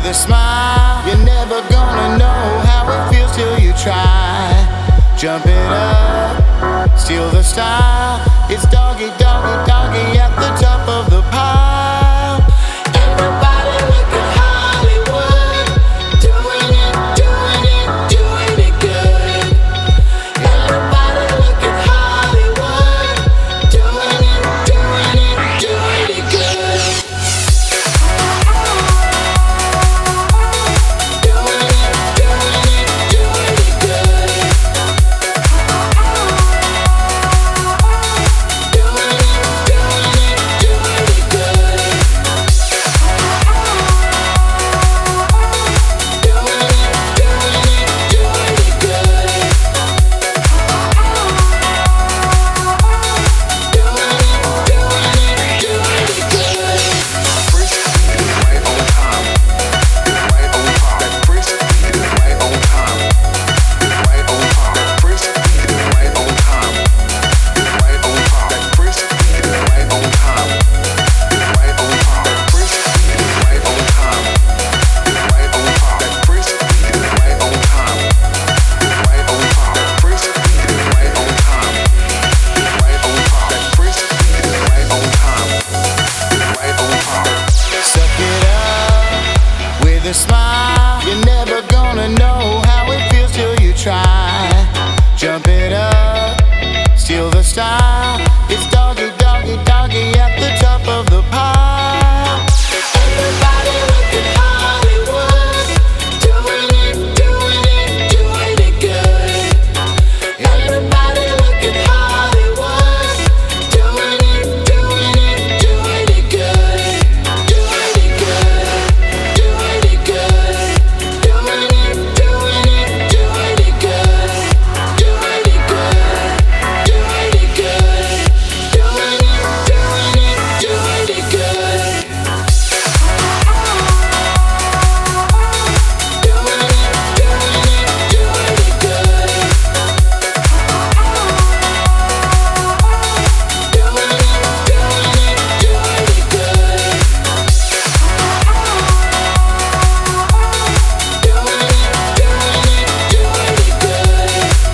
a smile. You're never gonna know how it feels till you try. Jump it up, steal the style. It's doggy, doggy, doggy at the top of the pile. Everybody look at Hollywood, doing it, doing it, doing it good. Everybody look at Hollywood, doing it, doing it, doing it good. Doing it, doing it, doing it good. Doing it, doing it, doing it good. Doing it, doing it, doing it good. Doing it, doing it, doing it good. First beat is right on time. It's right on top. That first beat is right on time. It's right on top. That first beat is right on time. It's right on top. That first beat is right on time. It's right on top. That first beat is right on time. It's right on top. That first beat is right on time. It's right on top. That first beat is right on time. It's right on top. That first beat is right on time. It's right on top. Suck it up with a smile. You're never gonna know how it feels till you try. Jump it up, steal the style. It's doggy, doggy, doggy at the top of the pile. Everybody look at Hollywood, doing it, doing it, doing it good. Everybody look at Hollywood, doing it, doing it, doing it good. Doing it good, doing it good. Doing it, doing it, doing it good. Doing it good, doing it good. Doing it, doing it, doing it good. Doing it, doing it, doing it good. Doing it, doing it, doing it good. Doing it, doing it, doing it good.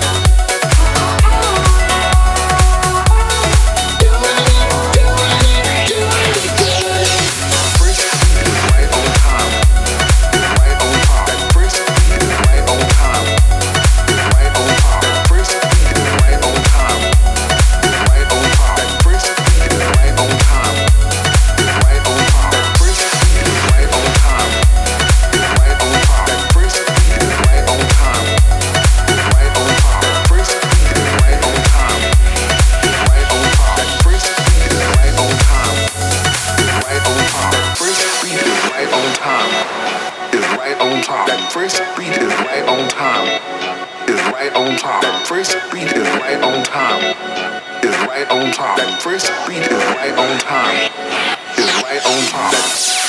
Doing it, doing it, doing it good. First beat is right on time. It's right on top. That first beat is right on time. It's right on top. That first beat is right on time. It's right on top. That first beat is right on time. It's right on top. That first beat is right on time. It's right on top. That first beat is right on time. It's right on top. That first beat is right on time. It's right on top. That first beat is right on time. It's right on top. That first beat is right on time. Is right on top. That first beat is right on time. Is right on top. That first beat is right on time. Is right on top. That first beat is right on time. Is right on top.